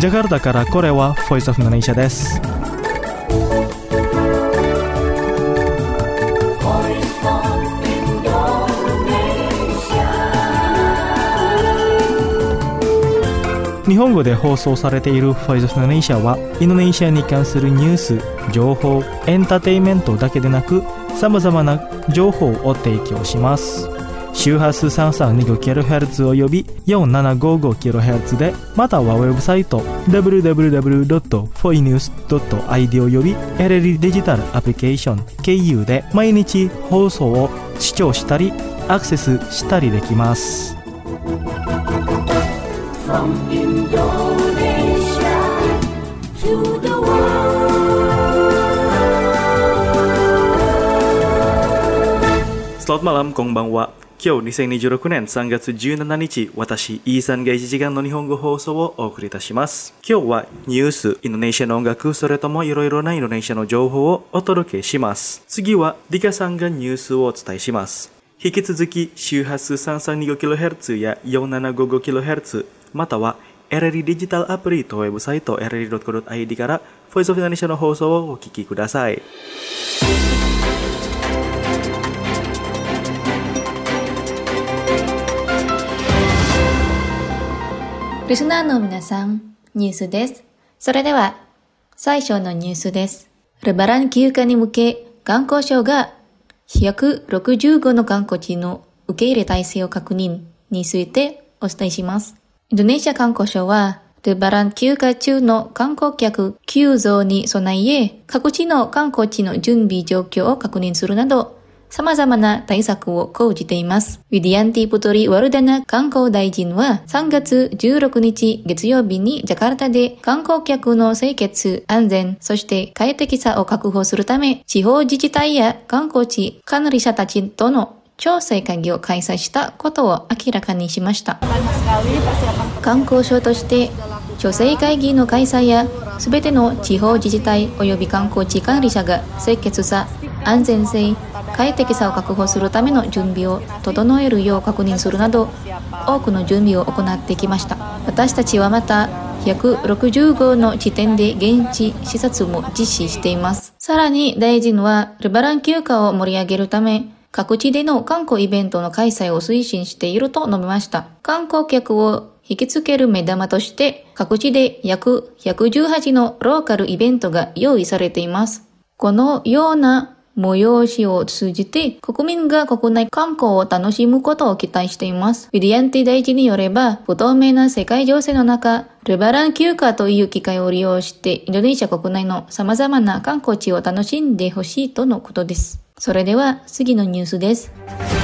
ジャカルタからこれは Voice of Indonesia です。日本語で放送されている Voice of Indonesia はインドネシアに関するニュース、情報、エンターテインメントだけでなく様々な情報を提供します。周波数 3325kHz および 4755kHz で、またはウェブサイト www.foinews.id および LLD デジタルアプリケーション KU で毎日放送を視聴したりアクセスしたりできます。From Indonesia to the world。Selamat malam, konbanwa。今日2026年3月17日、私、イーサンが1時間の日本語放送をお送りいたします。今日はニュース、インドネシアの音楽、それともいろいろなインドネシアの情報をお届けします。次は、ディカさんがニュースをお伝えします。引き続き、周波数 3325kHz や 4755kHz、または LLD デジタルアプリとウェブサイト LLD.co.id から Voice of Indonesia の放送をお聞きください。 リスナーの皆さん、ニュースです。それでは、最初のニュースです。レバラン休暇に向け、観光省が165の観光地の受け入れ体制を確認についてお伝えします。インドネシア観光省は、レバラン休暇中の観光客急増に備え、各地の観光地の準備状況を確認するなど、様々な対策を講じています。ウィディアンティ・プトリ・ワルダナ観光大臣は3月16日月曜日にジャカルタで観光客の清潔、安全、そして快適さを確保するため、地方自治体や観光地管理者たちとの調整会議を開催したことを明らかにしました。観光省として調整会議の開催やすべての地方自治体及び観光地管理者が清潔さ、安全性、快適さを確保するための準備を整えるよう確認するなど多くの準備を行ってきました。私たちはまた165の地点で現地視察も実施しています。さらに大臣はレバラン休暇を盛り上げるため各地での観光イベントの開催を推進していると述べました。観光客を引きつける目玉として各地で約118のローカルイベントが用意されています。このような催しを通じて国民が国内観光を楽しむことを期待しています。ウィディアンティ大臣によれば、不透明な世界情勢の中、レバラン休暇という機会を利用してインドネシア国内の様々な観光地を楽しんでほしいとのことです。それでは次のニュースです。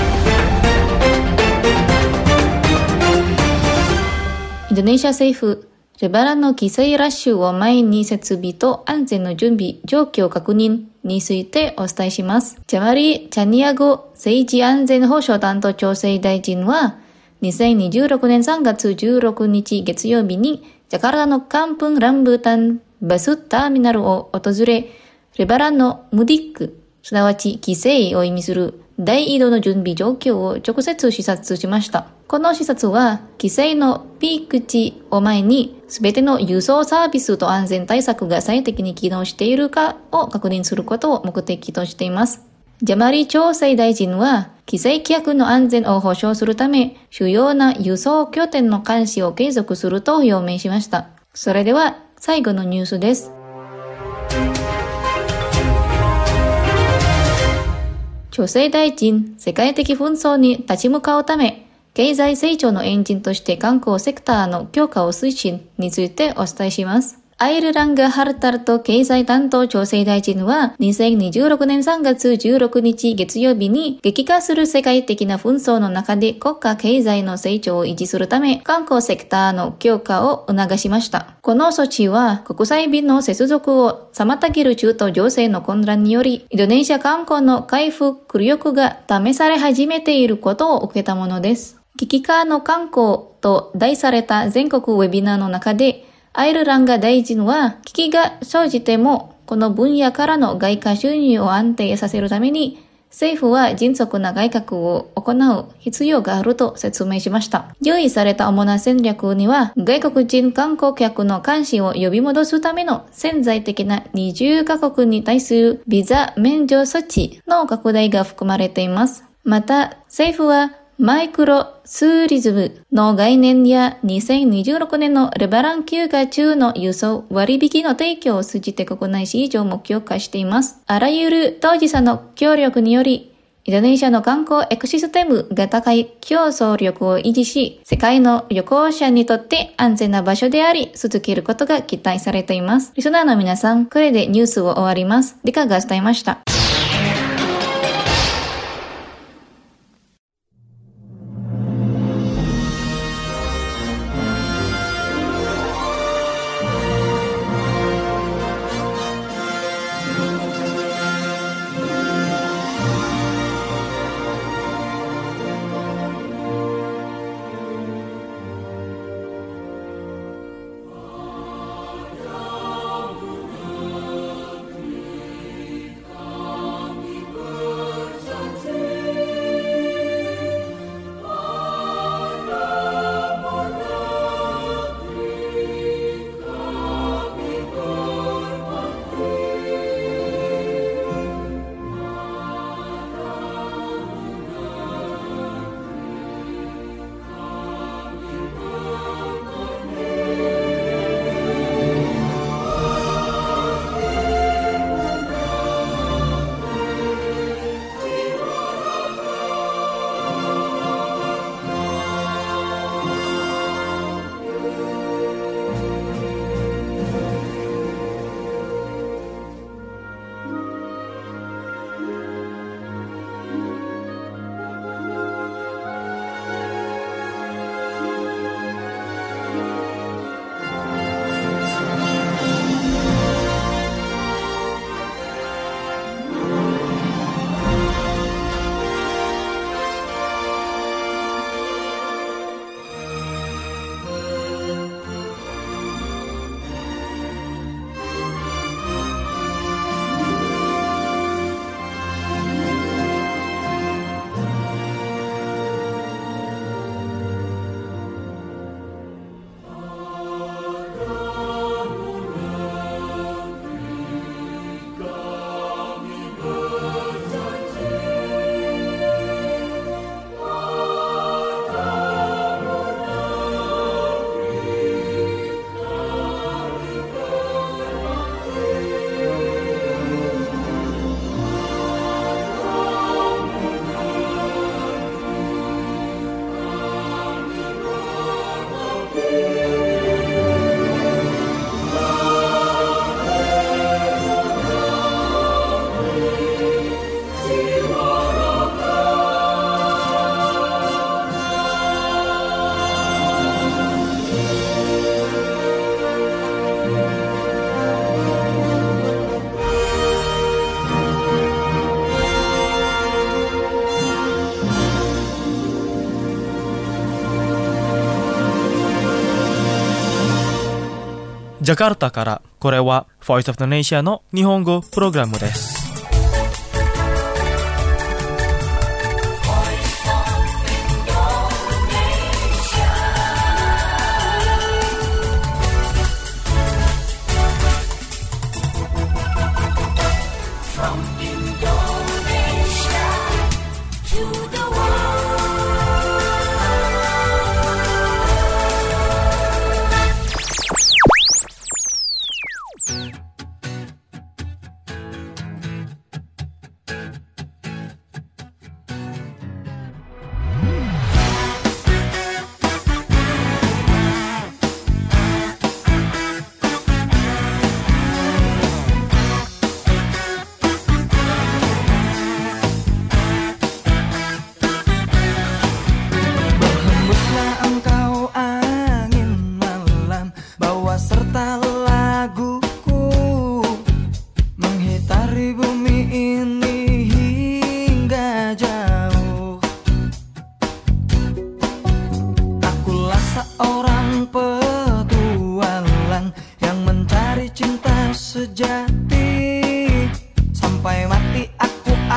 インドネシア政府、レバランの帰省ラッシュを前に設備と安全の準備状況確認についてお伝えします。ジャマリ・チャニアゴ政治安全保障担当調整大臣は2026年3月16日月曜日にジャカルタのカンプン・ランブータン・バスターミナルを訪れ、レバランのムディック、すなわち帰省を意味する大移動の準備状況を直接視察しました。この視察は、帰省のピーク地を前に、すべての輸送サービスと安全対策が最適に機能しているかを確認することを目的としています。ジャマリ調整大臣は、帰省客の安全を保障するため、主要な輸送拠点の監視を継続すると表明しました。それでは、最後のニュースです。調整大臣、世界的紛争に立ち向かうため、経済成長のエンジンとして観光セクターの強化を推進についてお伝えします。アイルランガ・ハルタルト経済担当調整大臣は2026年3月16日月曜日に激化する世界的な紛争の中で国家経済の成長を維持するため観光セクターの強化を促しました。この措置は国際便の接続を妨げる中東情勢の混乱によりインドネシア観光の回復力が試され始めていることを受けたものです。危機下の観光と題された全国ウェビナーの中でアイルランガ大臣は危機が生じてもこの分野からの外貨収入を安定させるために政府は迅速な改革を行う必要があると説明しました。用意された主な戦略には、外国人観光客の関心を呼び戻すための潜在的な20カ国に対するビザ免除措置の拡大が含まれています。また、政府はマイクロツーリズムの概念や2026年のレバラン休暇中の輸送割引の提供を通じて国内市場を目標化しています。あらゆる当事者の協力により、インドネシアの観光エコシステムが高い競争力を維持し、世界の旅行者にとって安全な場所であり、続けることが期待されています。リスナーの皆さん、これでニュースを終わります。理科が伝えました。 ジャカルタからこれは Voice of the Nation の日本語プログラムです。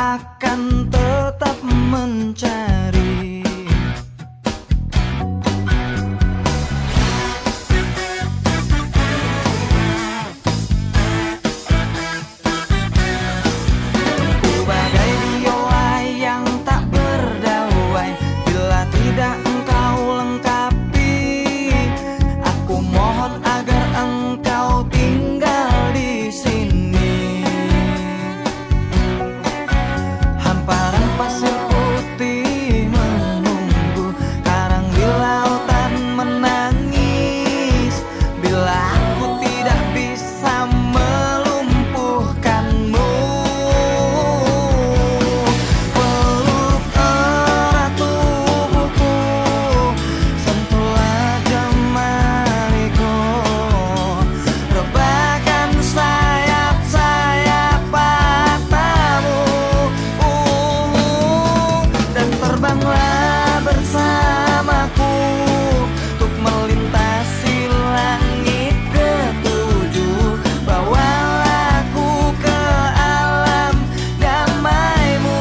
akan tetap mencari. Ku bagai biola yang tak berdauai, bila tidak engkau lengkapi. Aku mohon agar engkau tinggal di sini. Hamparan pasir putih menunggu, karang di lautan menangis, bila aku tidak bisa melumpuhkanmu. Peluk erat tubuhku, sentuhlah jemariku, rebahkan sayap-sayap matamu, dan terbanglah bersamaku untuk melintasi langit ketujuh. Bawalah aku ke alam damaimu.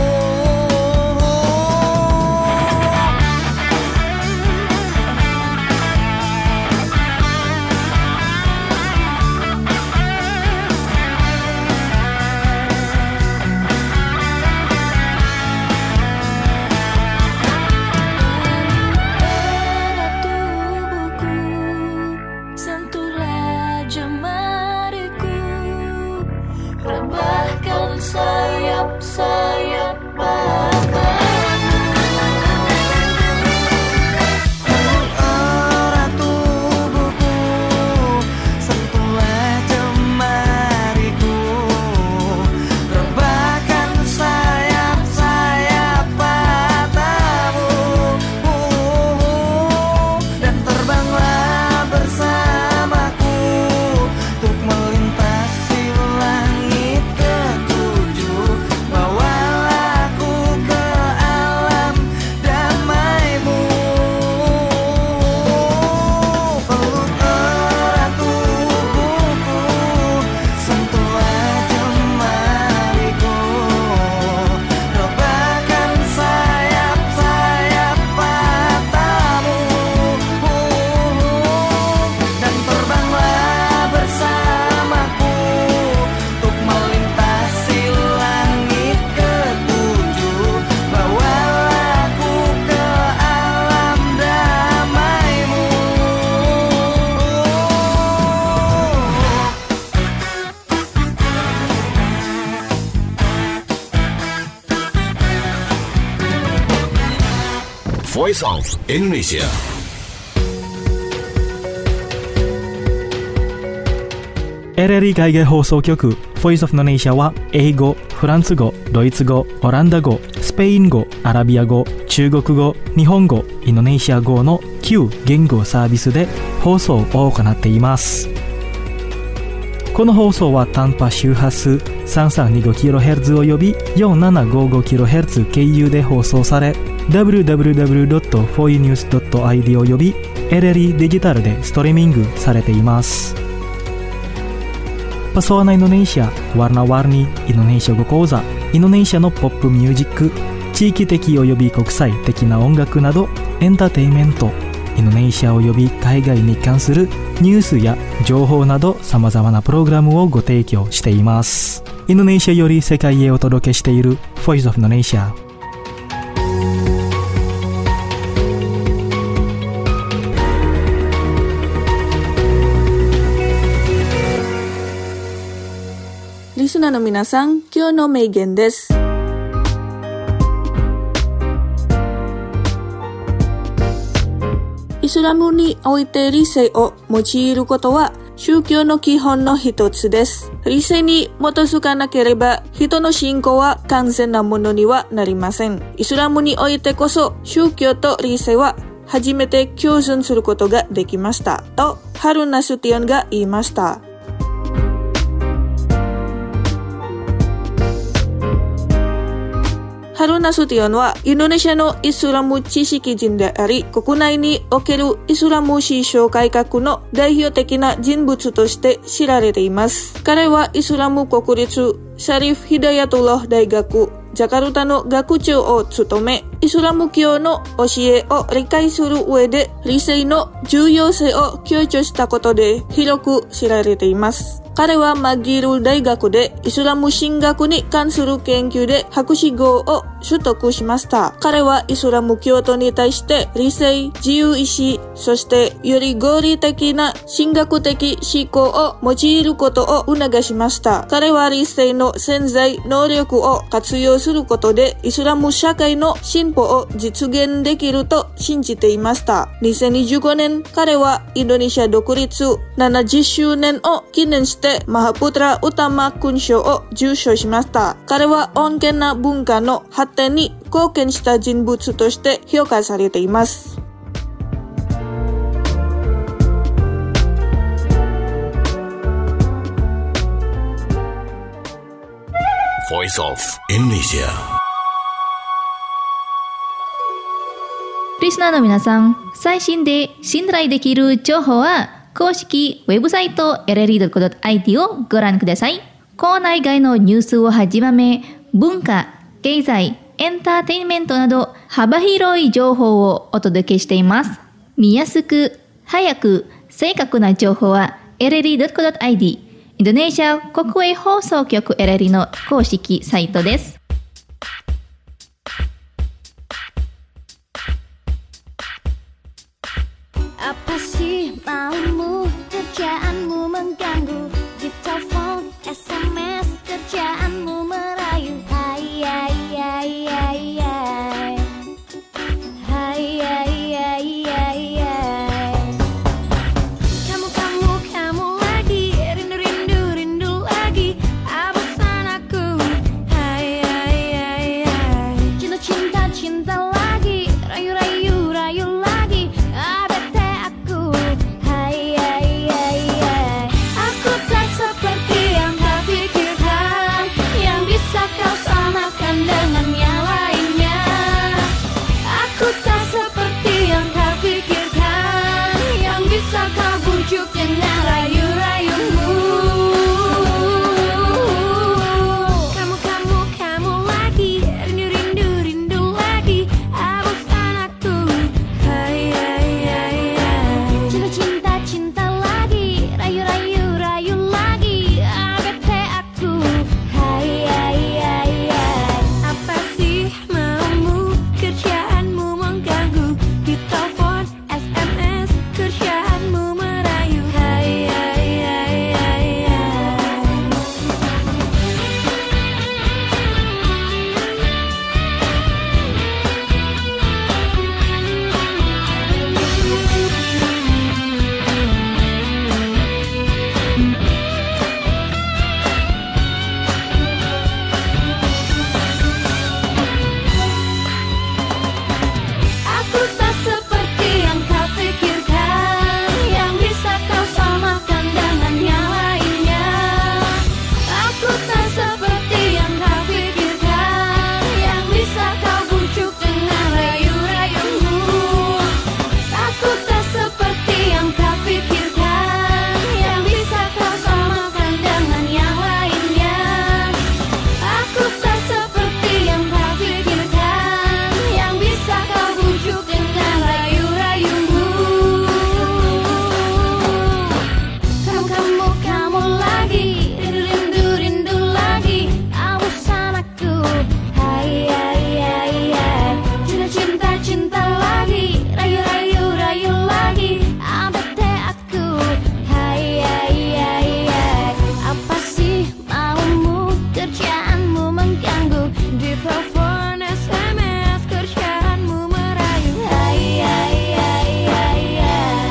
Erat tubuhku, sentuhlah jemariku, rebahkan sayap-sayap matamu. Peluk erat tubuhku, sentuhlah jemariku, rebahkan sayap-sayap matamu, dan terbanglah bersamaku untuk melintasi langit ketujuh. Bawalah aku ke alam damaimu. Peluk erat tubuhku, sentuhlah jemariku, rebahkan sayap-sayap matamu, dan terbanglah bersamaku untuk melintasi langit ketujuh. Bawalah aku ke alam damaimu. Voice of Indonesia. RRI 海外放送局 Voice of Indonesia は英語、フランス語、ドイツ語、オランダ語、スペイン語、アラビア語、中国語、日本語、インドネシア語の9言語サービスで放送を行っています。この放送は短波周波数 3325kHz および 4755kHz 経由で放送され、www.foinews.id および LRI デジタルでストリーミングされています。Pesona Indonesia, warna-warni Indonesia 語講座、インドネシアのポップミュージック、地域的および国際的な音楽などエンターテインメント、インドネシアおよび海外に関するニュースや情報など様々なプログラムをご提供しています。インドネシアより世界へお届けしている Voice of Indonesia。 リスナーの皆さん、今日の名言です。イスラムにおいて理性を用いることは宗教の基本の一つです。理性に基づかなければ人の信仰は完全なものにはなりません。イスラムにおいてこそ宗教と理性は初めて共存することができましたとハルナスティアンが言いました。 Harun Nasution はインドネシアのイスラム知識人であり、国内におけるイスラム思想改革の代表的な人物として知られています。彼はイスラム国立シャリフ・ヒダヤトラ大学ジャカルタの学長を務め、イスラム教の教えを理解する上で理性の重要性を強調したことで広く知られています。彼はマギル大学でイスラム神学に関する研究で博士号を取得しました。彼はイスラム教徒に対して理性、自由意志、そしてより合理的な神学的思考を用いることを促しました。彼は理性の潜在能力を活用することでイスラム社会の進歩を実現できると信じていました。2025年、彼はインドネシア独立70周年を記念してマハプトラ・ウタマ勲章を受賞しました。彼は穏健な文化の発展に貢献した人物として評価されています。 Voice of Indonesia。 リスナーの皆さん、最新で信頼できる情報は公式ウェブサイト rri.co.id をご覧ください。校内外のニュースをはじめ、文化、経済、エンターテインメントなど幅広い情報をお届けしています。見やすく、早く、正確な情報は rri.co.id、インドネシア国営放送局 RRI の公式サイトです。 Apa sih maumu, kerjaanmu mengganggu, di telepon, SMS, kerjaanmu merayu. Hai hai hai hai hai, hai hai hai hai hai. Kamu lagi, rindu lagi, abosan aku. Hai hai hai hai, cinta lagi, rayu lagi. Aku tak seperti yang kau pikirkan, yang bisa kau samakan dengan yang lainnya. Aku tak seperti yang kau pikirkan, yang bisa kau bujuk dengan rayu-rayumu. Kamu lagi, rindu lagi, abosan aku. Hai hai hai hai, cinta lagi, rayu lagi, bete aku. Hai hai hai hai. Apa sih maumu, kerjaanmu mengganggu, di telepon, SMS, kerjaanmu merayu. Hai hai hai hai hai. Aku tak seperti yang kau pikirkan, yang bisa kau samakan dengan yang lainnya. Aku tak seperti yang kau pikirkan, yang bisa kau bujuk dengan rayu-rayumu. Aku tak seperti yang kau pikirkan, yang bisa kau samakan dengan yang lainnya. Aku tak seperti yang kau pikirkan, yang bisa kau bujuk dengan rayu-rayumu. Kamu lagi, rindu lagi, abosan aku. Hai hai hai hai, cinta lagi, rayu lagi, bete aku. Hai hai hai hai. Apa sih maumu, kerjaanmu mengganggu, di telepon, SMS, kerjaanmu merayu. Hai hai hai hai hai.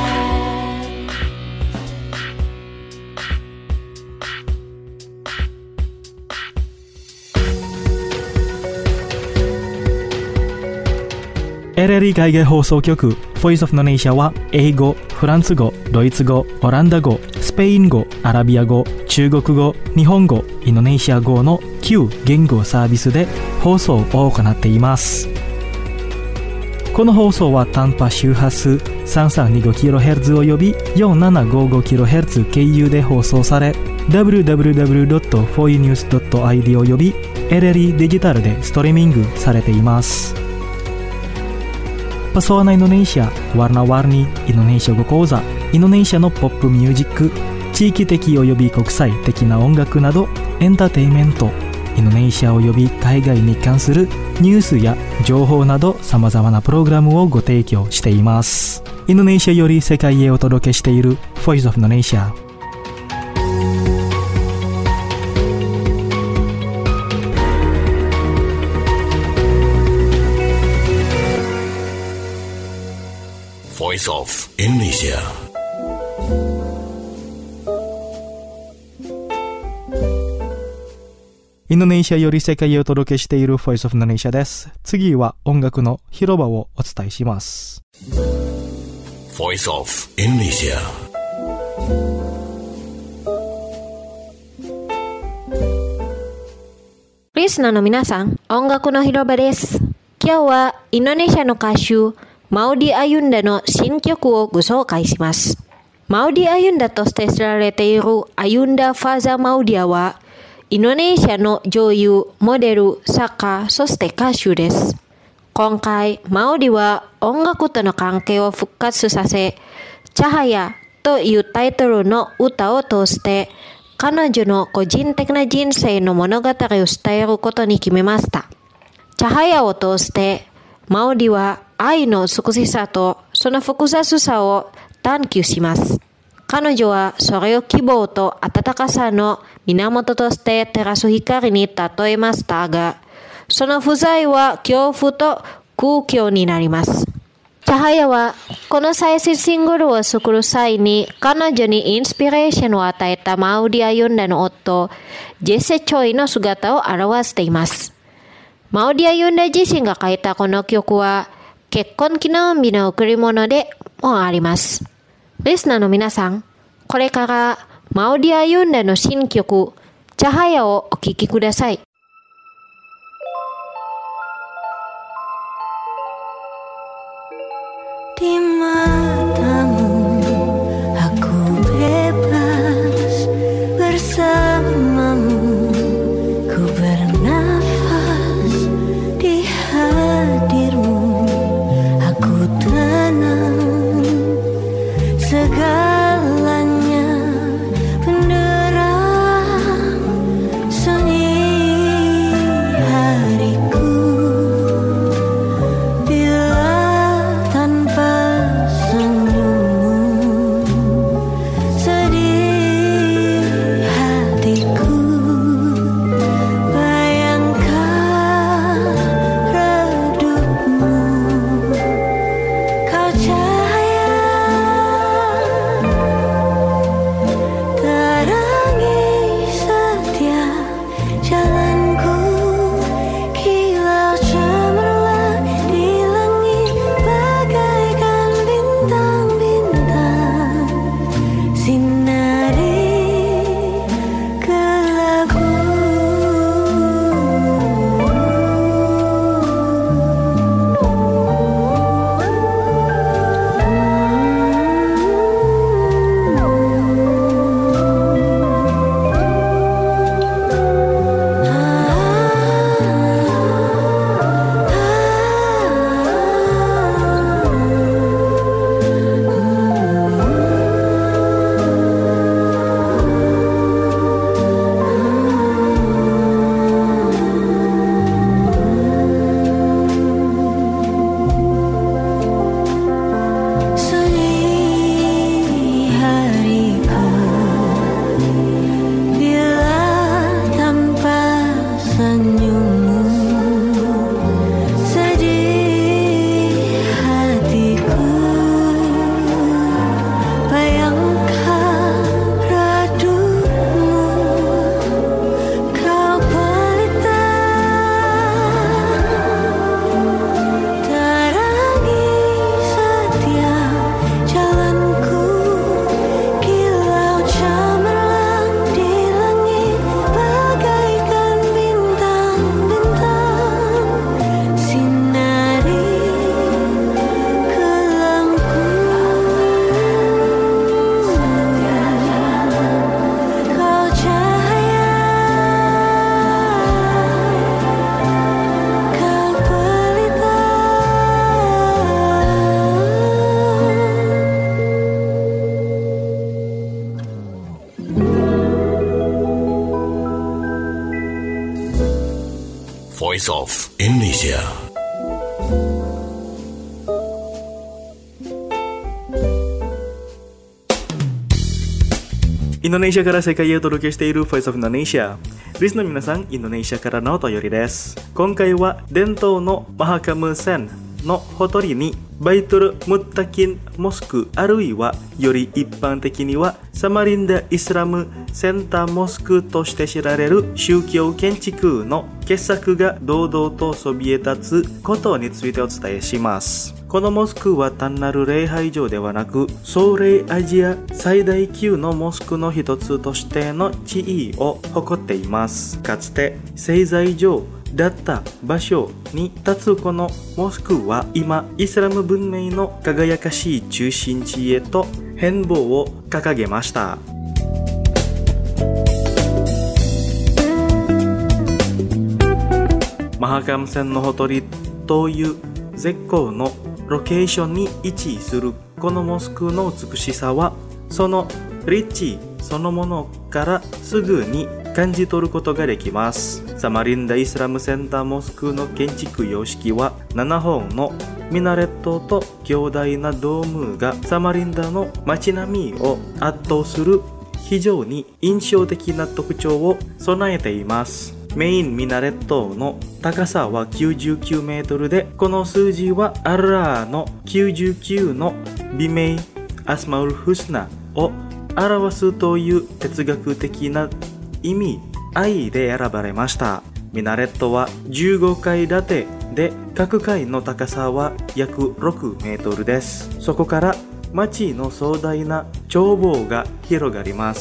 RRI 海外放送局 Voice of Indonesia は英語、フランス語、ドイツ語、オランダ語、スペイン語、アラビア語、中国語、日本語、インドネシア語の 9言語サービスで放送を行っています。この放送は短波周波数 3325kHz および 4755kHz 経由で放送され、www.foinews.id および LLE デジタルでストリーミングされています。Pesona Indonesia, Warna-Warni Indonesia語講座、インドネシアのポップミュージック、地域的および国際的な音楽など、エンターテインメント、インドネシアおよび海外に関するニュースや情報など様々なプログラムをご提供しています。インドネシアより世界へお届けしている Voice of Indonesia。 Voice of Indonesia。 インドネシアより世界へお届けしている Voice of Indonesia です。次は音楽の広場をお伝えします。 Voice of Indonesia。 リスナーの皆さん、音楽の広場です。今日はインドネシアの歌手マウディ・アユンダの新曲をご紹介します。マウディ・アユンダとして知られているアユンダ・ファーザ・マウディアはインドネシアの女優、モデル、作家、そして歌手です。今回、マウディは音楽との関係を復活させ、チャハヤというタイトルの歌を通して、彼女の個人的な人生の物語を伝えることに決めました。チャハヤを通して、マウディは愛の美しさとその複雑さを探求します。彼女はそれを希望と温かさの源として照らす光に例えましたが、その不在は恐怖と空虚になります。チャハヤはこの最新シングルを作る際に彼女にインスピレーションを与えたマウディ・アユンダの夫、ジェセ・チョイの姿を表しています。マウディ・アユンダ自身が書いたこの曲は結婚記念日の贈り物でもあります。リスナーの皆さん、これからマウディ・アユンダの新曲、チャハヤをお聴きください。 Di matamu aku bebas bersamamu, ku bernafas di hadirmu, aku tenang segalanya benderang sunyi hariku. Voice of Indonesia. Indonesia から世界へお届けしている Voice of Indonesia。リスの皆さん、インドネシアからのお便りです。今回は伝統のマハカム線のほとりにバイトル・ムッタキン・モスク、あるいはより一般的にはサマリンダ・イスラム・センター・モスクとして知られる宗教建築の傑作が堂々とそびえ立つことについてお伝えします。このモスクは単なる礼拝場ではなく、ソレイアジア最大級のモスクの一つとしての地位を誇っています。かつて製材場だった場所に立つこのモスクは今イスラム文明の輝かしい中心地へと変貌を掲げました。マハカム線のほとりという絶好のロケーションに位置するこのモスクの美しさはその立地そのものからすぐに感じ取ることができます。サマリンダ・イスラムセンター・モスクの建築様式は7本のミナレットと強大なドームがサマリンダの街並みを圧倒する非常に印象的な特徴を備えています。メインミナレットの高さは99メートルで、この数字はアッラーの99の美名アスマウル・フスナを表すという哲学的な意味合いで選ばれました。ミナレットは15階建てで各階の高さは約6メートルです。そこから街の壮大な眺望が広がります。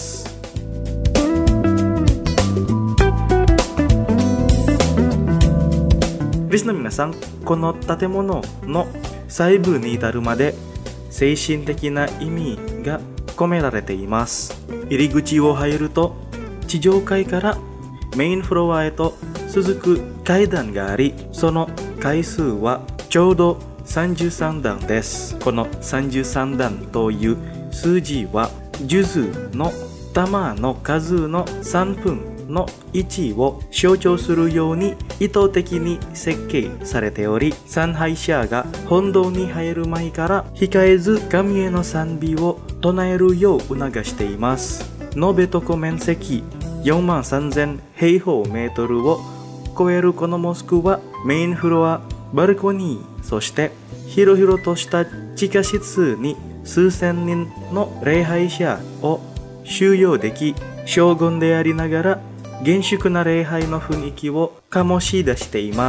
リスの皆さん、この建物の細部に至るまで精神的な意味が込められています。入り口を入ると地上階からメインフロアへと続く階段があり、その階数はちょうど33段です。この33段という数字は数珠の玉の数の3分の1を象徴するように意図的に設計されており、参拝者が本堂に入る前から控えず神への賛美を唱えるよう促しています。延べ床面積43,000平方メートルを超えるこのモスクはメインフロア、バルコニー、そして広々とした地下室に数千人の礼拝者を収容でき、荘厳でありながら厳粛な礼拝の雰囲気を醸し出しています。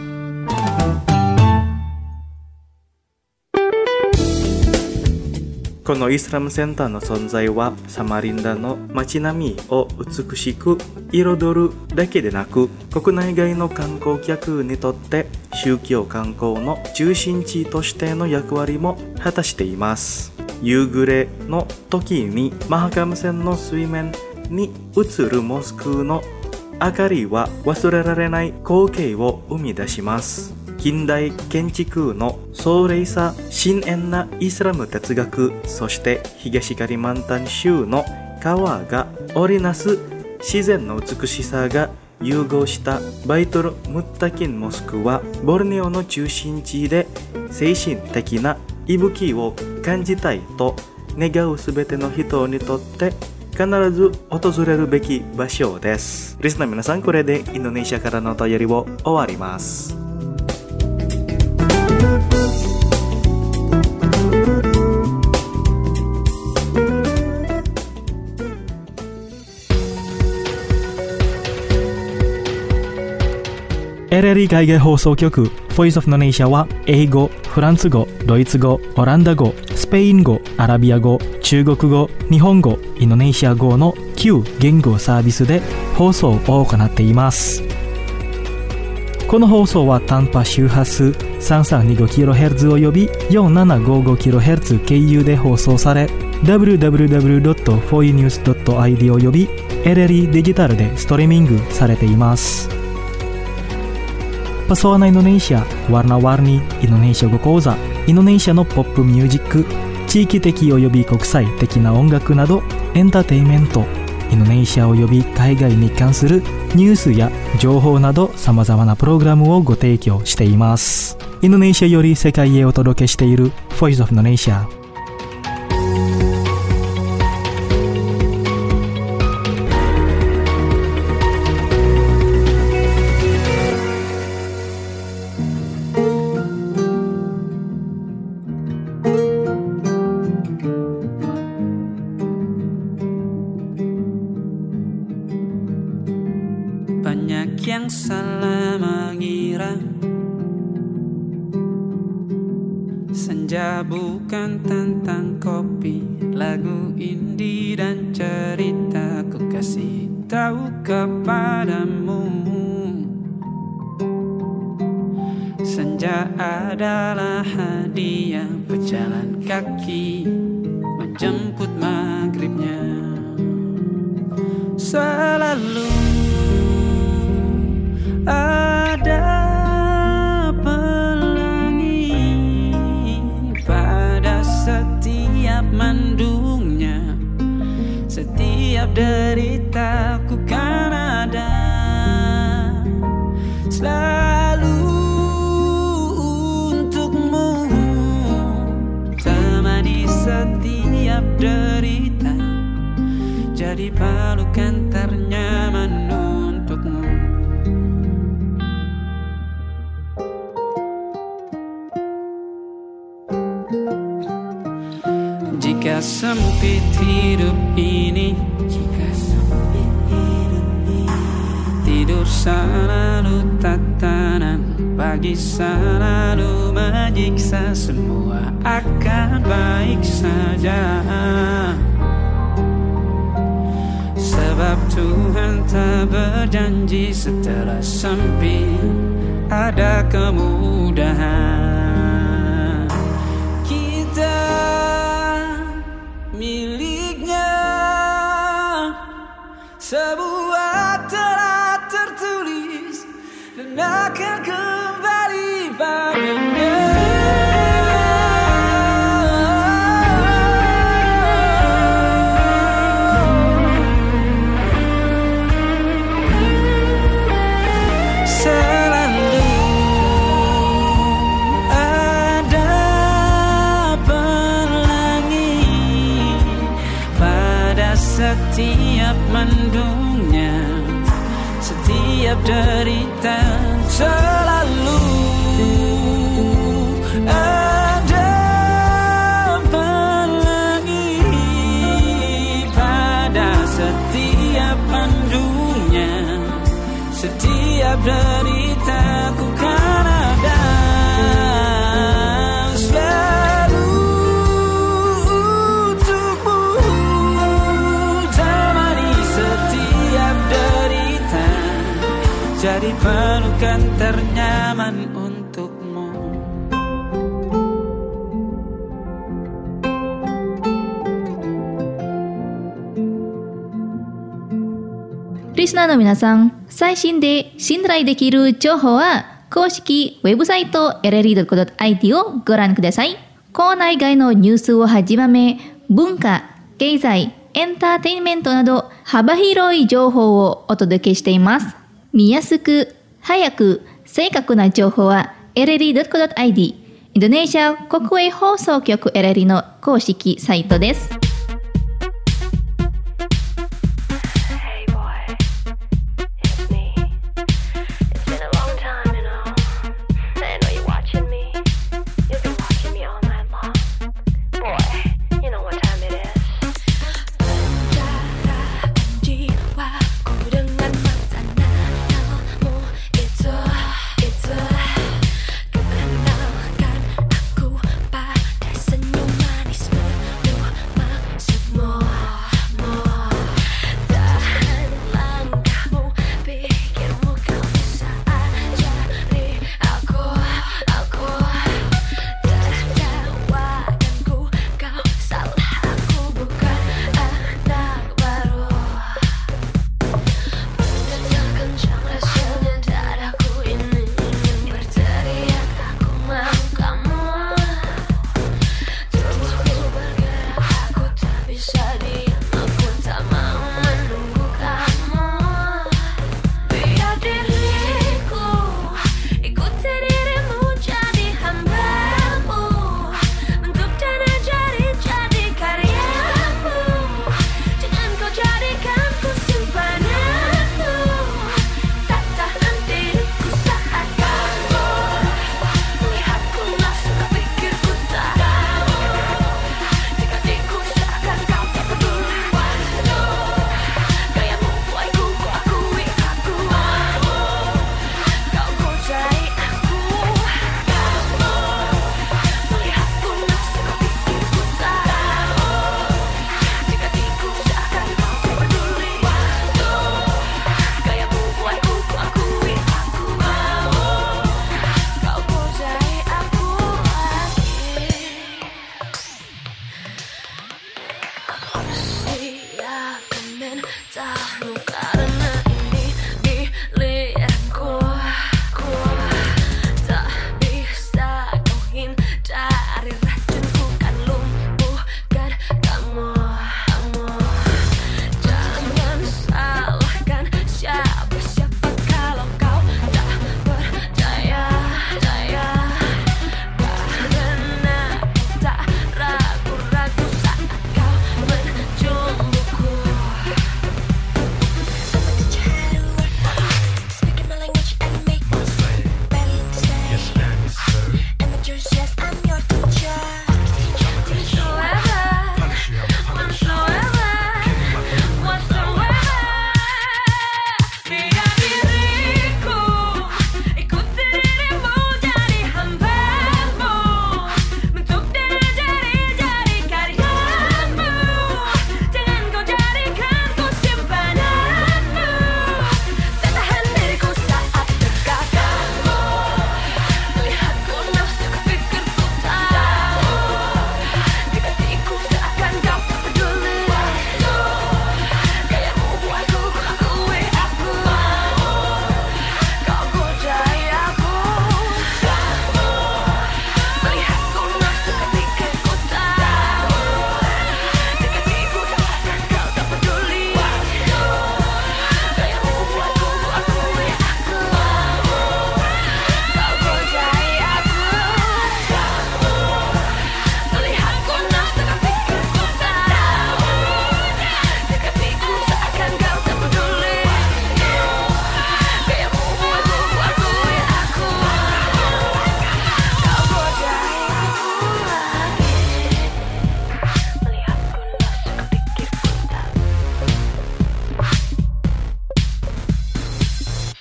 このイスラムセンターの存在はサマリンダの街並みを美しく彩るだけでなく、国内外の観光客にとって宗教観光の中心地としての役割も果たしています。夕暮れの時にマハカム線の水面に映るモスクの明かりは忘れられない光景を生み出します。近代建築の壮麗さ、深遠なイスラム哲学、そして東カリマンタン州の川が織りなす自然の美しさが融合したバイトル・ムッタキン・モスクはボルネオの中心地で精神的な息吹を感じたいと願うすべての人にとって必ず訪れるべき場所です。リスナーの皆さん、これでインドネシアからのお便りを終わります。LLE 海外放送局 Voice of Indonesia は英語、フランス語、ドイツ語、オランダ語、スペイン語、アラビア語、中国語、日本語、インドネシア語の9言語サービスで放送を行っています。この放送は短波周波数 3325kHz および 4755kHz 経由で放送され、www.foinews.id および LLE デジタルでストリーミングされています。Pesona Indonesia, Warna-warni Indonesia語講座、インドネシアのポップミュージック、地域的及び国際的な音楽などエンターテインメント、インドネシア及び海外に関するニュースや情報など様々なプログラムをご提供しています。インドネシアより世界へお届けしている Voice of Indonesia。 Banyak yang salah mengira senja bukan tentang kopi, lagu indie dan cerita ku kasih tahu kepadamu. Senja adalah hadiah berjalan kaki menjemput maghribnya. Selalu ada pelangi pada setiap mendungnya, setiap deritaku kan ada selalu untukmu, temani setiap derita, jadi pelukan ternyaman untukmu. Jika sempit hidup ini, tidur selalu tatanan, pagi selalu menyiksa, semua akan baik saja. Sebab Tuhan tak berjanji setelah sempit ada kemudahan. Kita miliknya, sebuah telah tertulis dan akan kembali padanya. Setiap mendungnya, setiap derita, selalu ada pelangi pada setiap mendungnya, setiap derita ku kan ada. Jadi pelukan ternyaman untukmu. Listener の皆さん、最新で信頼できる情報は公式ウェブサイト LLE.IT をご覧ください。校内外のニュースをはじめ、文化、経済、エンターテインメントなど幅広い情報をお届けしています。見やすく、早く、正確な情報は LLE.IT インドネシア国営放送局 LLE の公式サイトです。 Senyum manis penuh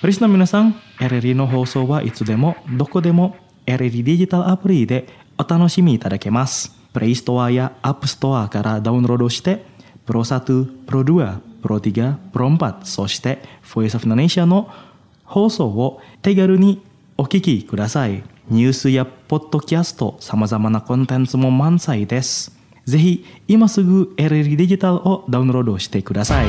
リスナー皆さん、RRI の放送はいつでもどこでも RRI デジタルアプリでお楽しみいただけます。プレイストアやアップストアからダウンロードして、Pro 1、Pro 2、Pro 3、Pro 4、そして Voice of Indonesia の放送を手軽にお聞きください。ニュースやポッドキャスト、様々なコンテンツも満載です。ぜひ今すぐ RRI デジタルをダウンロードしてください。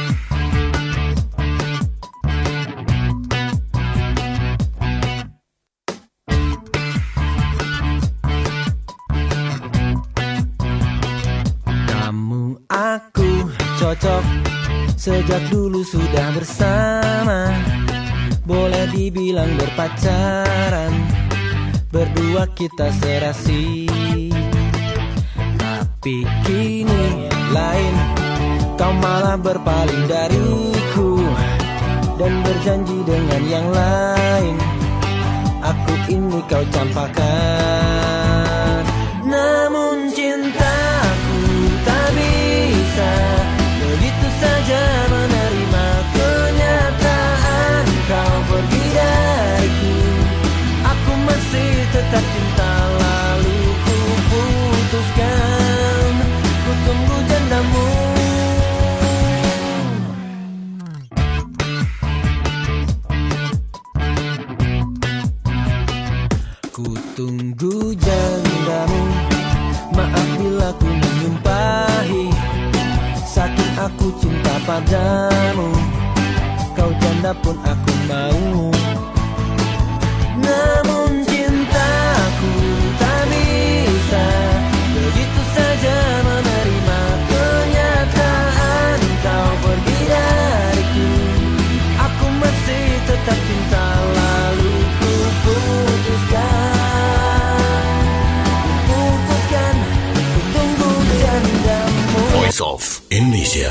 Kamu aku cocok, sejak dulu sudah bersama. Boleh dibilang berpacaran, berdua kita serasi. Tapi kini lain, kau malah berpaling dariku dan berjanji dengan yang lain. Aku ini kau campakan. Namun cintaku tak bisa begitu saja menerima kenyataan kau pergi dariku. Aku masih tetap cinta, lalu ku putuskan, ku tunggu jandamu. Ku tunggu jandamu, maaf bila ku menyumpahi, saking aku cinta padamu, kau janda pun aku mau. Namun cintaku tak bisa begitu saja menerima kenyataan kau pergi dariku. Aku masih tetap cinta, lalu ku putuskan, ku tunggu jandamu. Voice of Indonesia.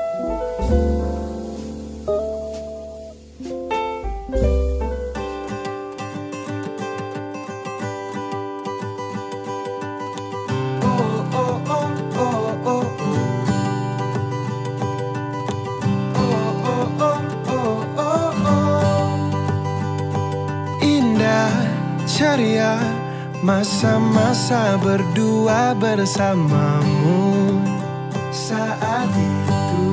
Ceria masa-masa berdua bersamamu. Saat itu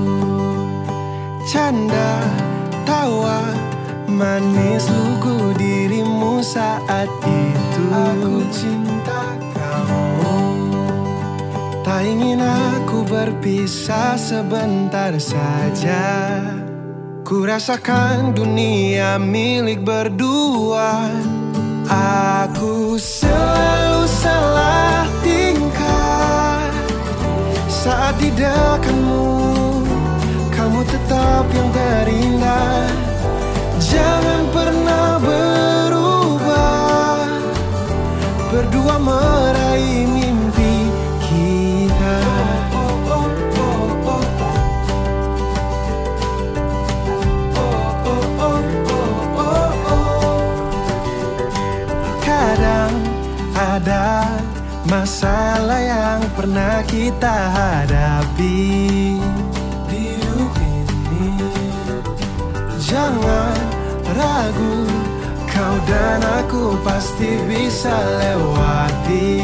canda, tawa, manis lugu dirimu. Saat itu aku cinta kamu. Tak ingin aku berpisah sebentar saja. Ku rasakan dunia milik berdua. Aku selalu salah tingkah saat di dekatmu. Kamu tetap yang terindah. Jangan pernah berubah. Berdua meraih mimpi kita. Kadang ada masalah yang pernah kita hadapi di hidup ini. Jangan ragu, kau dan aku pasti bisa lewati.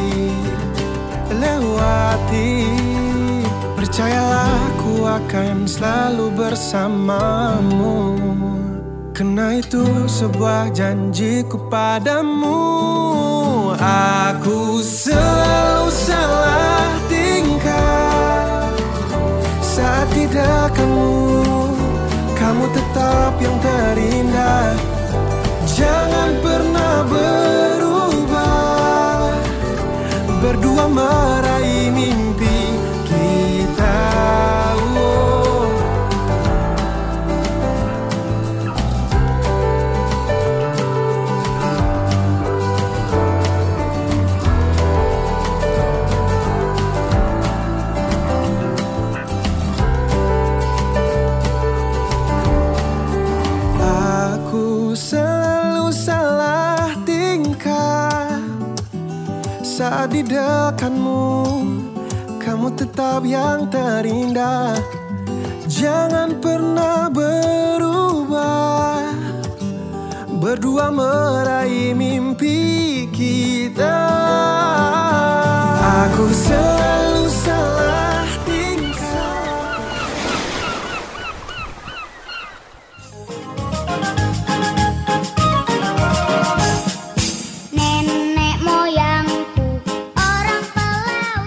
Percayalah, ku akan selalu bersamamu. Karena itu sebuah janjiku padamu. Aku selalu salah tingkah saat di dekatmu. Kamu tetap yang terindah. Jangan pernah berubah. Berdua meraih mimpi kita. Saat di dekatmu, kamu tetap yang terindah. Jangan pernah berubah. berdua meraih mimpi kita. Aku selalu salah tingkah. Nenek moyangku orang pelaut.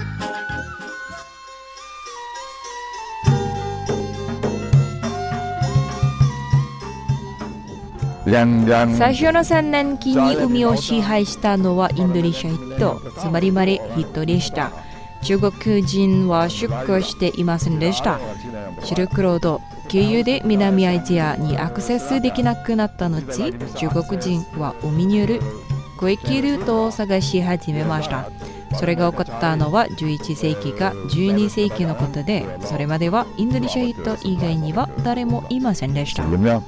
最初の3年期に海を支配したのはインドネシア人、つまりまれ人でした。中国人は出港していませんでした。シルクロード経由で南アジアにアクセスできなくなった後、中国人は海による交易ルートを探し始めました。それが起こったのは11世紀か12世紀のことで、それまではインドネシア人以外には誰もいませんでした。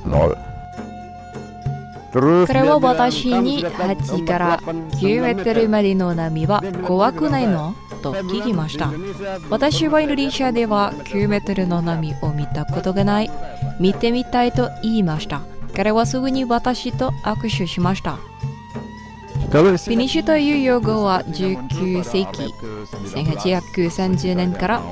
彼は私に8から9メートルまでの波は怖くないのと聞きました。私はインドネシアでは9メートルの波を見たことがない。見てみたいと言いました。彼はすぐに私と握手しました。フィニッシュという用語は19世紀1830年から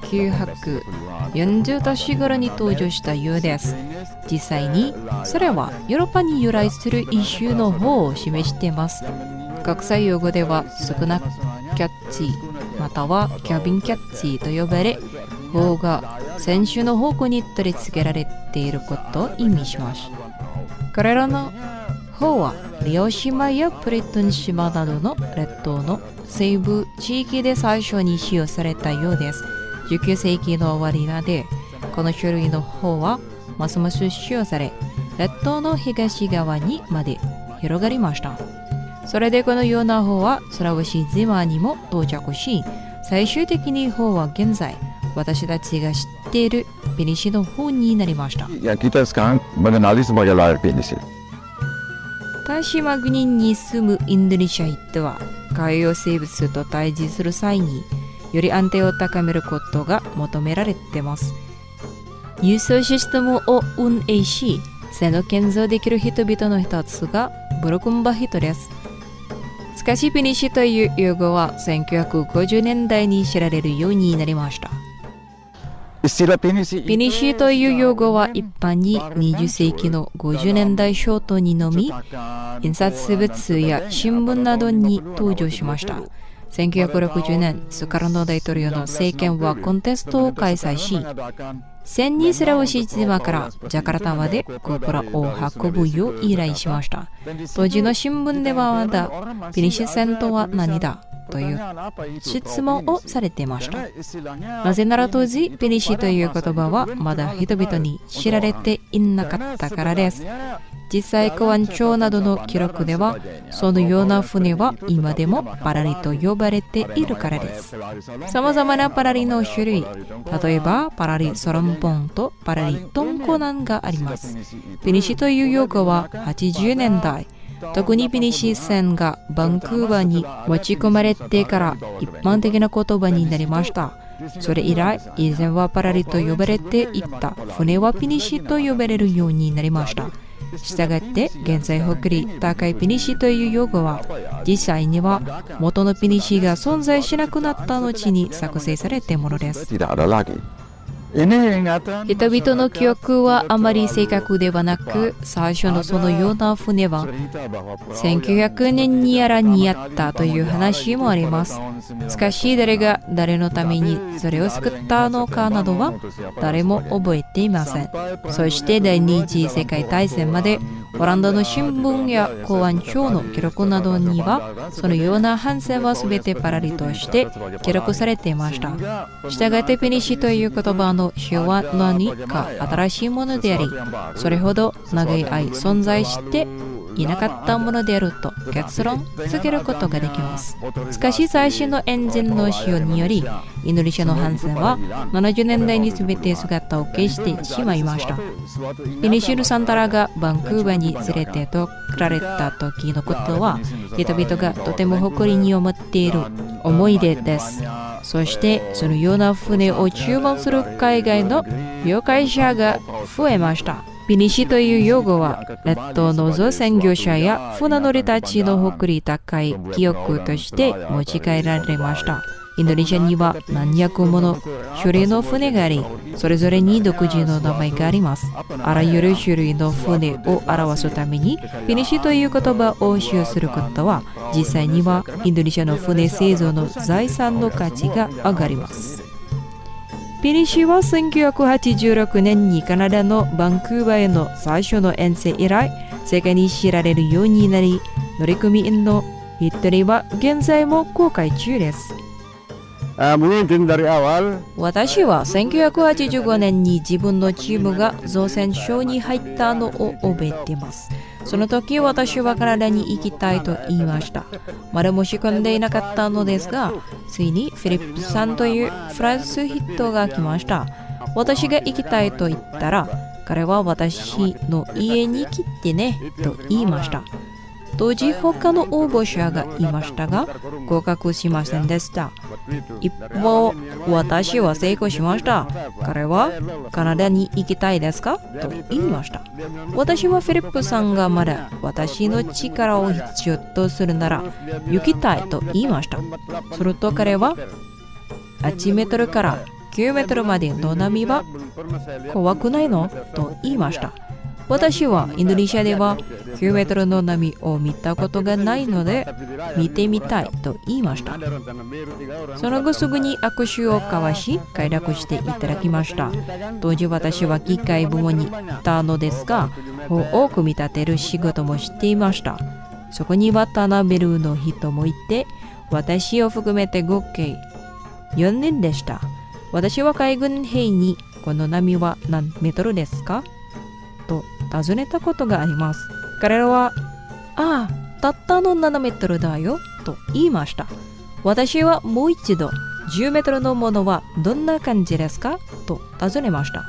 1940年頃に登場したようです。実際にそれはヨーロッパに由来する一種の方を示しています。国際用語ではスクナキャッチまたはキャビンキャッチと呼ばれ、方が船首の方向に取り付けられていることを意味します。これらの方はリオ島やプリトン島などの列島の西部地域で最初に使用されたようです。19世紀の終わりまでこの種類の方はますます使用され、列島の東側にまで広がりました。それでこのような方はスラウシ島にも到着し、最終的に方は現在私たちが知っているペニシの方になりました。大島国に住むインドネシア人は海洋生物と対峙する際により安定を高めることが求められています。輸送システムを運営し、船を建造できる人々の一つがブロクンバ人です。しかしペニシという用語は1950年代に知られるようになりました。ペニシという用語は一般に20世紀の50年代初頭にのみ、印刷物や新聞などに登場しました。1960年、スカルノ大統領の政権はコンテストを開催し、船にスラウシ島からジャカルタまでコプラを運ぶよう依頼しました。当時の新聞ではまだペニシ船とは何だという質問をされていました。なぜなら当時ペニシという言葉はまだ人々に知られていなかったからです。実際公安庁などの記録ではそのような船は今でもパラリと呼ばれているからです。さまざまなパラリの種類、例えばパラリソロンポンとパラリトンコナンがあります。ペニシという用語は80年代、特にペニシ船がバンクーバーに持ち込まれてから一般的な言葉になりました。それ以来、以前はパラリと呼ばれていた船はペニシと呼ばれるようになりました。したがって現在北里高いペニシという用語は実際には元のペニシが存在しなくなった後に作成されたものです。人々の記憶はあまり正確ではなく、最初のそのような船は1900年にやらにあったという話もあります。しかし誰が誰のためにそれを作ったのかなどは誰も覚えていません。そして第二次世界大戦までオランダの新聞や公安庁の記録などにはそのような反戦は全てパラリとして記録されていました。したがってペニシという言葉の使用は何か新しいものであり、それほど長い間存在していなかったものであると結論付けることができます。しかし最新のエンジンの使用によりインドネシアの帆船は70年代に全て姿を消してしまいました。ペニシル・サンタラがバンクーバーに連れてとられた時のことは人々がとても誇りに思っている思い出です。そしてそのような船を注文する海外の旅会者が増えました。 ピニシという用語は列島の造船業者や船乗りたちの誇り高い記憶として持ち帰られました。インドネシアには何百もの種類の船があり、それぞれに独自の名前があります。あらゆる種類の船を表すためにピニシという言葉を使用することは、実際にはインドネシアの船製造の財産の価値が上がります。ピニシは1986年にカナダのバンクーバーへの最初の遠征以来、世界に知られるようになり、乗組員のヒストリーは現在も公開中です。私は1985年に自分のチームが造船所に入ったのを覚えています。その時私はカナダに行きたいと言いました。まだ申し込んでいなかったのですが、ついにフィリップさんというフランス人が来ました。私が行きたいと言ったら、彼は私の家に来てねと言いました。当時他の応募者がいましたが合格しませんでした。一方、私は成功しました。彼はカナダに行きたいですかと言いました。私はフィリップさんがまだ私の力を必要とするなら行きたいと言いました。すると彼は8メートルから9メートルまでの波は怖くないのと言いました。私はインドネシアでは9メートルの波を見たことがないので見てみたいと言いました。その後すぐに握手を交わし快諾していただきました。当時私は機械部門にいたのですが、帆を組み立てる仕事もしていました。そこにはタナベルの人もいて、私を含めて合計4人でした。私は海軍兵にこの波は何メートルですかと尋ねたことがあります。彼らは、たったの7メートルだよと言いました。私はもう一度、10メートルのものはどんな感じですかと尋ねました。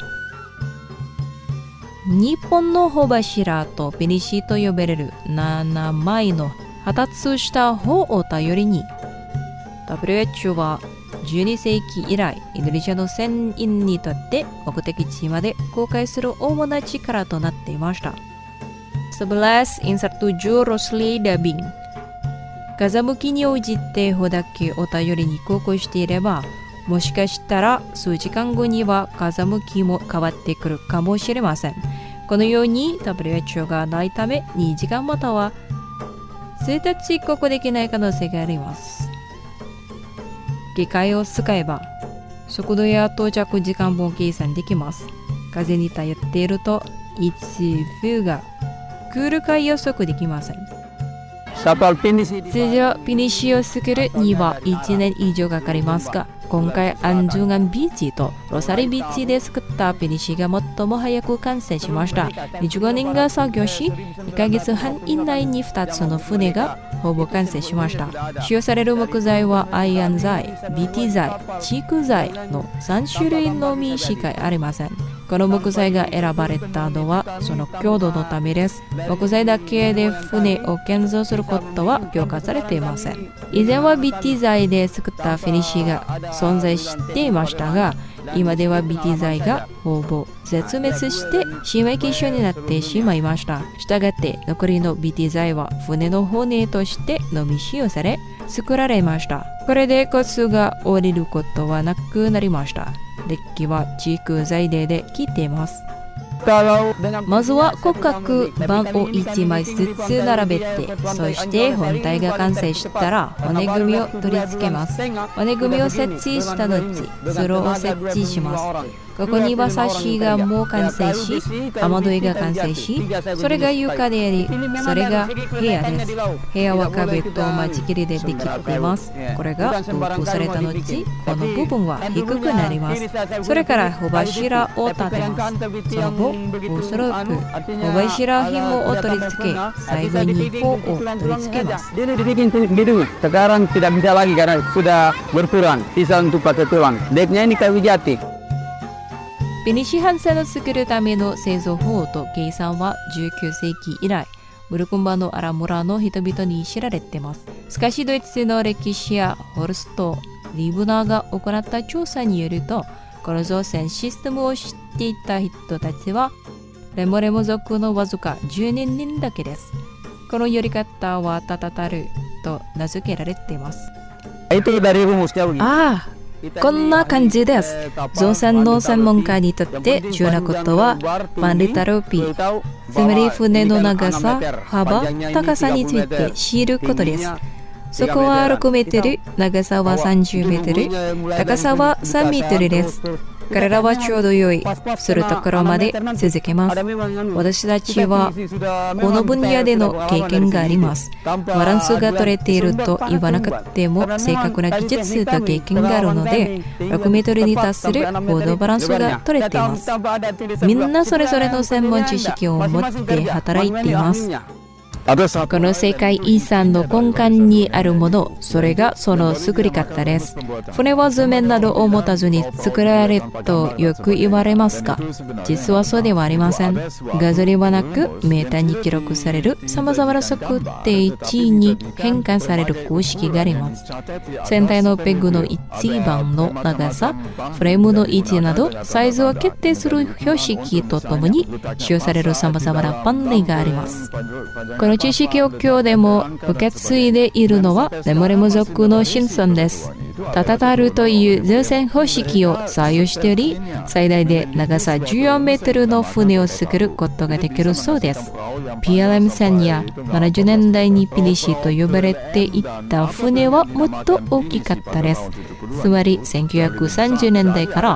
日本の帆柱とピニシと呼ばれる7枚の発達した帆を頼りに、WHO は12世紀以来、インドネシアの船員にとって目的地まで航海する主な力となっていました。11 Insert 7 Rosli Dubbing。風向きに応じて帆だけを頼りに航行していれば、もしかしたら数時間後には風向きも変わってくるかもしれません。このように WHO がないため2時間または数日航行できない可能性があります。機械を使えば速度や到着時間も計算できます。風に頼っているといつ風が来るか予測できません。通常ピニシを作るには1年以上かかりますが、今回アンジュガンビーチとロサリビーチで作ったピニシが最も早く完成しました。25人が作業し、2ヶ月半以内に2つの船がほぼ完成しました。使用される木材はアイアン材、BT 材、チーク材の3種類のみしかありません。この木材が選ばれたのはその強度のためです。木材だけで船を建造することは許可されていません。以前は BT 材で作ったフィニッシュが存在していましたが、今では BT 材がほぼ絶滅して新米機種になってしまいました。したがって残りの BT 材は船の骨としてのみ使用され作られました。これでコツが降りることはなくなりました。デッキはチーク材で切っています。まずは骨格板を1枚ずつ並べて、そして本体が完成したら骨組みを取り付けます。骨組みを設置した後、スローを設置します。ここにはサッシがもう完成し、雨どいが完成し、それが床であり、それが部屋です。部屋は壁と間仕切りでできています。これが同封された後、この部分は低くなります。それから帆柱を立てます。その後、おそらく帆柱紐を取り付け、最後に帆を取り付けます。 Sekarang tidak bisa lagi karena sudah berkurang, sisa untuk pakai tulang. Decknya ini kayu jati. ピニシ帆船を作るための製造法と計算は19世紀以来、ブルクンバのアラ村の人々に知られています。しかしドイツの歴史やホルスト・リブナーが行った調査によると、この造船システムを知っていた人たちはレモレモ族のわずか12人だけです。この呼び方はタタタルと名付けられています。ああ、こんな感じです。造船の専門家にとって重要なことはパンリタルピー、つまり船の長さ、幅、高さについて知ることです。そこは6メートル、長さは30メートル、高さは3メートルです。彼らはちょうど良いするところまで続けます。私たちはこの分野での経験があります。バランスが取れていると言わなくても正確な技術と経験があるので、6メートルに達するほどバランスが取れています。みんなそれぞれの専門知識を持って働いています。この世界遺産の根幹にあるもの、それがその作り方です。船は図面などを持たずに作られるとよく言われますが、実はそうではありません。画像ではなく、メーターに記録される様々な測定値に変換される公式があります。船体のペグの一番の長さ、フレームの位置など、サイズを決定する標識とともに使用される様々な判例があります。この知識を今日でも受け継いでいるのはレモレモ族の子孫です。タタタルという造船方式を採用しており、最大で長さ14メートルの船を作ることができるそうです。PLM 船や70年代にピリシと呼ばれていた船はもっと大きかったです。つまり1930年代から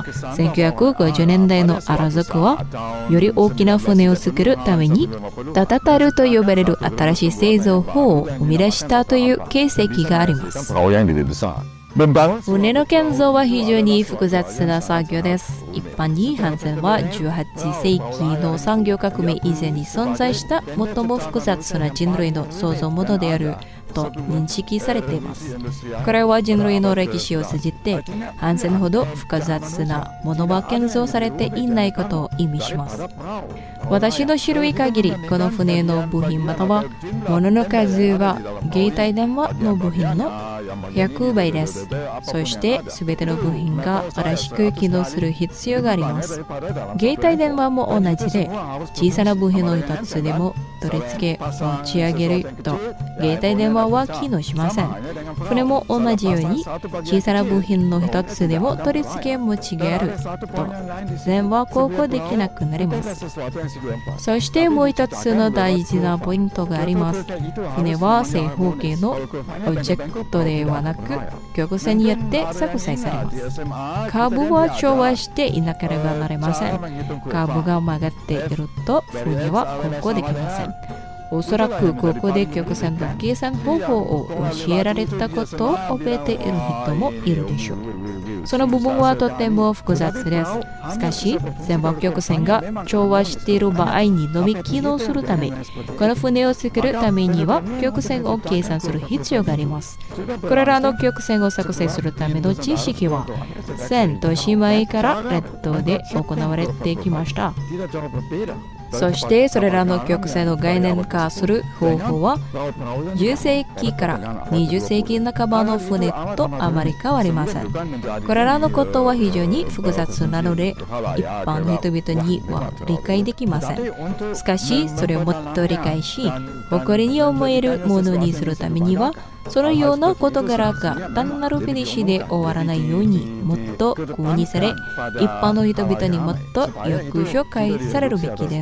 1950年代のアラ族はより大きな船を作るためにタタタルと呼ばれる新しい製造法を生み出したという形跡があります。船の建造は非常に複雑な作業です。一般に帆船は18世紀の産業革命以前に存在した最も複雑な人類の創造ものであると認識されています。これは人類の歴史を通じて帆船ほど複雑なものは建造されていないことを意味します。私の知る限り、この船の部品または物の数は携帯電話の部品の100倍です。そして全ての部品が正しく機能する必要があります。携帯電話も同じで、小さな部品の一つでも取り付け持ち上げると携帯電話は機能しません。船も同じように小さな部品の一つでも取り付け持ち上げると全は航行できなくなります。そしてもう一つの大事なポイントがあります。船は正方形のオブジェクトではなく曲線によって作成されます。カーブは調和していなければなりません。カーブが曲がっていると船は航行できません。おそらくここで曲線の計算方法を教えられたことを覚えている人もいるでしょう。その部分はとても複雑です。しかし、全部曲線が調和している場合にのみ機能するため、この船を作るためには曲線を計算する必要があります。これらの曲線を作成するための知識は、1000年前から列島で行われてきました。そしてそれらの曲線を概念化する方法は10世紀から20世紀半ばの船とあまり変わりません。これらのことは非常に複雑なので一般の人々には理解できません。しかしそれをもっと理解し誇りに思えるものにするためにはそのような事柄が単なるフィニッシュで終わらないようにもっと工にされ一般の人々にもっとよく紹介されるべきです。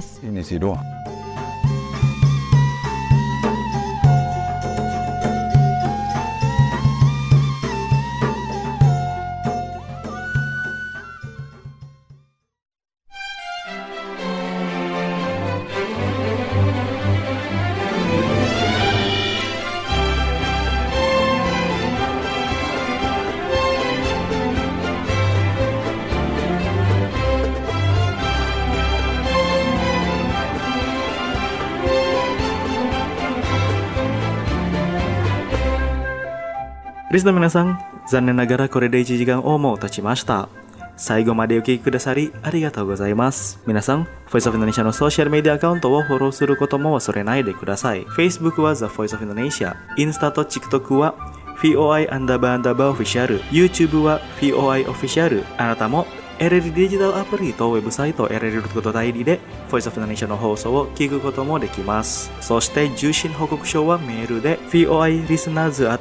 リスナーの皆さん、残念ながらこれで1時間をもう経ちました。最後までお聞きくださりありがとうございます。皆さん、Voice of Indonesia のソーシャルメディアアカウントをフォローすることも忘れないでください。Facebook は The Voice of Indonesia、インスタと TikTok は FOI__official、YouTube は FOI Official。あなたも LL デジタルアプリとウェブサイト LL.ID で Voice of the Nation の放送を聞くこともできます。そして受信報告書はメールで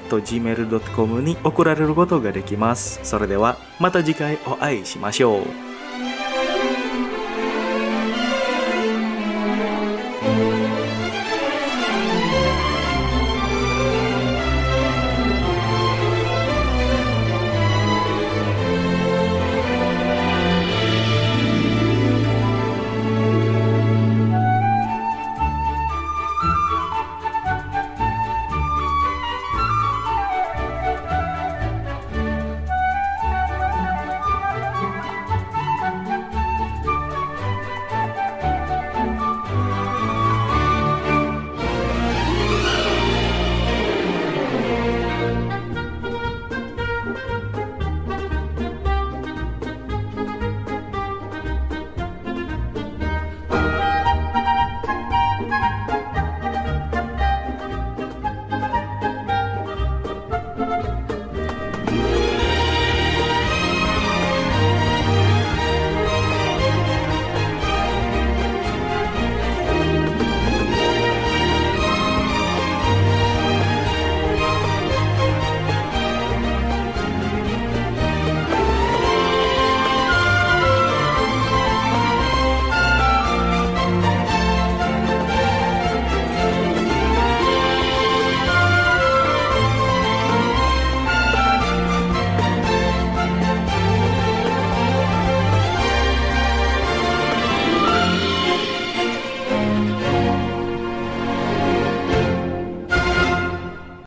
voilisteners@gmail.com に送られることができます。それではまた次回お会いしましょう。